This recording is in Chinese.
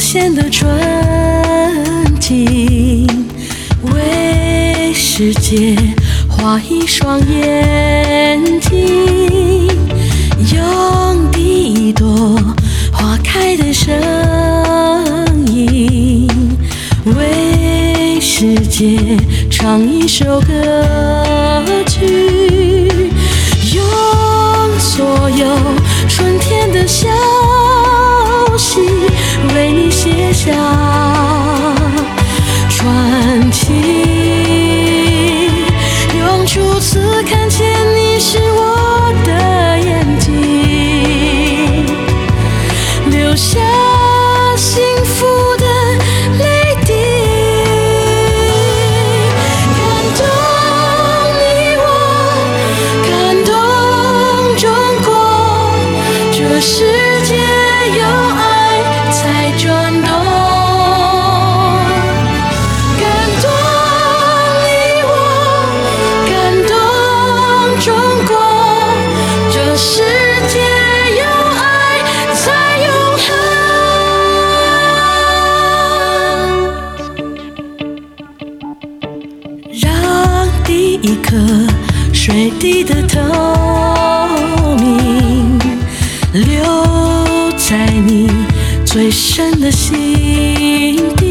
现的纯净，为世界画一双眼睛，用第一朵花开的声音，为世界唱一首歌曲，用所有春天的消息为你写下传奇，用初次看见你是我的眼睛，留下幸福的泪滴，感动你我，感动中国，这世界有爱才转动，感动你我，感动中国，这世界有爱才永恒，让第一颗水滴的透明留在你最深的心底。